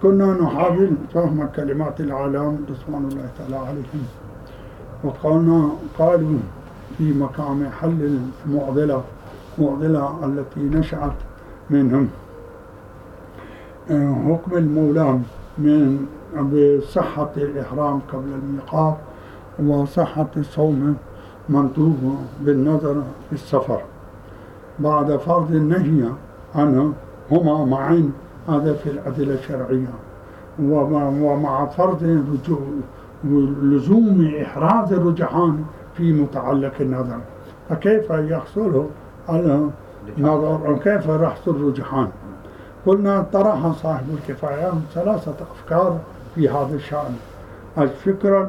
كنا نحاول فهم كلمات العالم رضوان الله تعالى عليهم، قالوا في مقام حل المعضلة التي نشأت منهم حكم المولى من بصحة الإحرام قبل الميقات وصحة الصوم مندوب بالنظر في السفر بعد فرض النهي عنه هما معا. هذا في الأدلة الشرعية، ومع فرض لزوم إحراز الرجحان في متعلق النظر. فكيف يحصل النظر وكيف يحصل الرجحان؟ قلنا طرح صاحب الكفاية 3 أفكار في هذا الشأن. الفكرة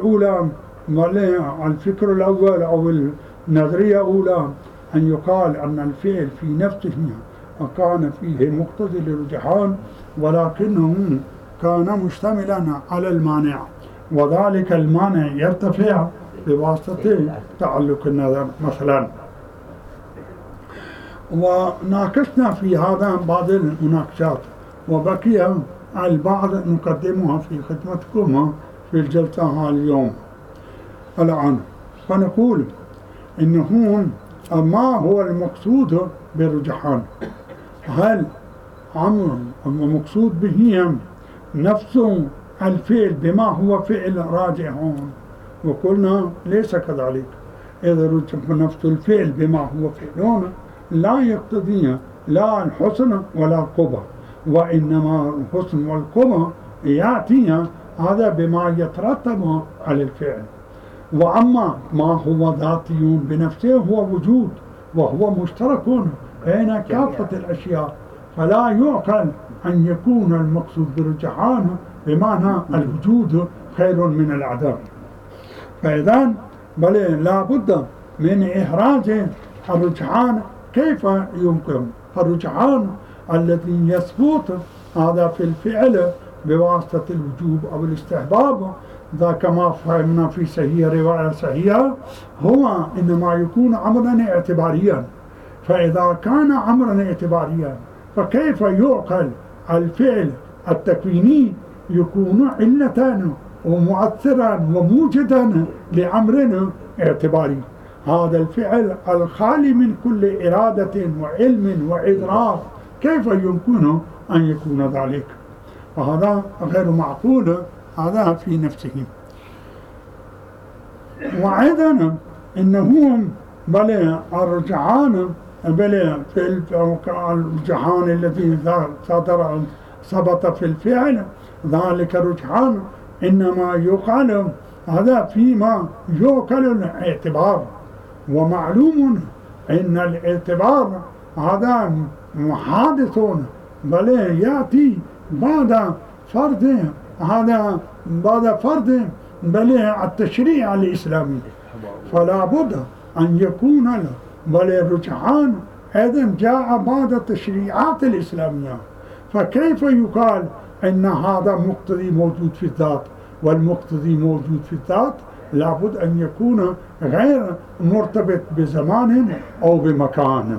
الأول أو النظرية الأولى أن يقال أن الفعل في نفسه كان فيه مقتضي للرجحان، ولكنه كان مشتملا على المانع، وذلك المانع يرتفع بواسطة تعلق النظر مثلا. وناقشنا في هذا بعض المناقشات، وبقي البعض نقدمها في خدمتكم في الجلسة اليوم الآن. فنقول إنه ما هو المقصود بالرجحان؟ هل المقصود به نفس الفعل بما هو فعل راجح؟ وقلنا ليس كذلك. إذا رجح نفس الفعل بما هو فعل لا يقتضي لا الحسن ولا القبح، وإنما الحسن والقبح يأتي هذا بما يترتب على الفعل. وأما ما هو ذاتي بنفسه هو وجود، وهو مشترك بين كافة الأشياء، فلا يعقل أن يكون المقصود بالرجحان بمعنى الوجود خير من العدم. فإذا بل لا بد من إحراز الرجحان. كيف يمكن؟ الرجحان الذي يثبت هذا في الفعل بواسطة الوجوب أو الاستحباب، ذا كما فهمنا في صحيح رواية صحيحة، هو إنما يكون أمرا اعتباريا. فإذا كان أمرا اعتباريا فكيف يعقل الفعل التكويني يكون علة ومؤثرا وموجدا لأمر اعتباري؟ هذا الفعل الخالي من كل إرادة وعلم وإدراك كيف يمكن أن يكون ذلك؟ وهذا غير معقول هذا في نفسه. وأيضا إنه بل الرجحان بل في الرجحان الذي ثبت في الفعل، ذلك الرجحان إنما يقال هذا فيما يوكل الاعتبار. ومعلوم أن الاعتبار هذا محادث بل يأتي بعد فرض بل التشريع الإسلامي، فلا بد أن يكون بل الرجحان أيضا جاء بعد التشريعات الإسلامية. فكيف يقال أن هذا مقتضي موجود في الذات والمقتضي موجود في الذات؟ لابد أن يكون غير مرتبط بزمان أو بمكان.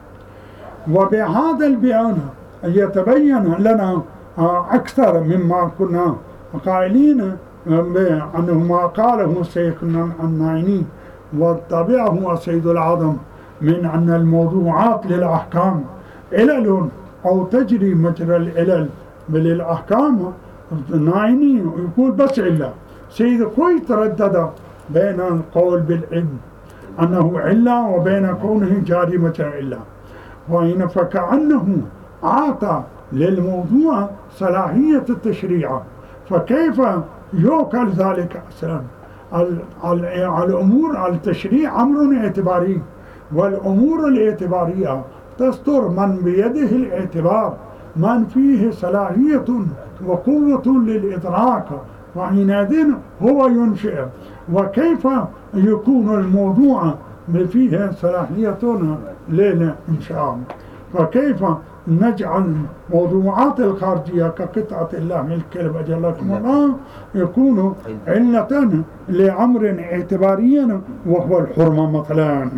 وبهذا البيان يتبين لنا أكثر مما كنا قائلين أنه ما قاله سيدنا النعيمي واتبعه السيد العظم من أن الموضوعات للأحكام علل أو تجري مجرى العلل، بل الأحكام النعيمي يقول بس علة. سيد كوي تردد بين القول بالعلم أنه علة وبين كونه جاري مجرى علة، وإن فكأنه أعطى للموضوع صلاحية التشريع. فكيف يوكل ذلك أصلا؟ الأمور التشريع أمر اعتباري، والأمور الاعتبارية تصدر من بيده الاعتبار، من فيه صلاحية وقوة للإدراك، وحينئذ هو ينشئ. وكيف يكون الموضوع فيه صلاحية للإنشاء؟ فكيف نجعل موضوعات الخارجية كقطعة الله الكلب أجلكم الله يكون علة لأمر اعتباري وهو الحرمة مثلا؟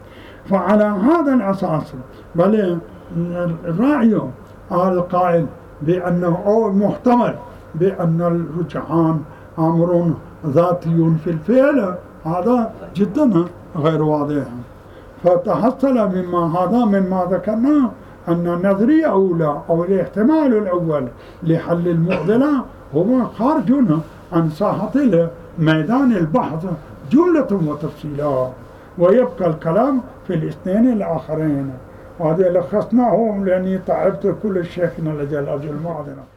فعلى هذا الأساس بل الرأي القائل بأنه أو محتمل بأن الرجحان أمر ذاتي في الفعل، هذا جدا غير واضح. فتحصل مما ذكرناه أن النظرية الأولى أو الاحتمال الأول لحل المعضلة هو خارج عن ساحة ميدان البحث جملة وتفصيلات، ويبقى الكلام في الاثنين الآخرين. وهذا لخصناه لأني تعبت كل الشيخ لجل أجل المعضلة.